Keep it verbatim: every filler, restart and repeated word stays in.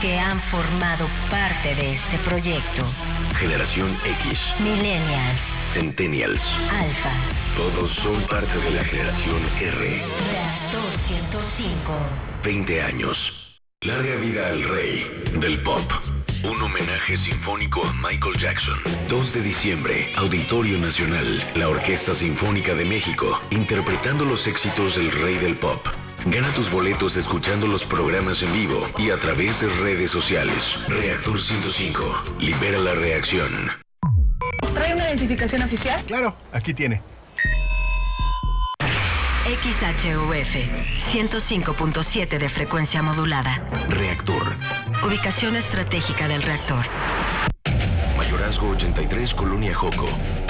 que han formado parte de este proyecto. Generación X, Millennials, Centennials, Alpha. Todos son parte de la generación R. Reactor ciento cinco. veinte años. Larga vida al rey del pop. Un homenaje sinfónico a Michael Jackson. dos de diciembre, Auditorio Nacional. La Orquesta Sinfónica de México, interpretando los éxitos del rey del pop. Gana tus boletos escuchando los programas en vivo y a través de redes sociales. Reactor ciento cinco. Libera la reacción. ¿Trae una identificación oficial? Claro, aquí tiene. X H U F ciento cinco punto siete de frecuencia modulada. Reactor. Ubicación estratégica del reactor. Mayorazgo ochenta y tres, Colonia Joco.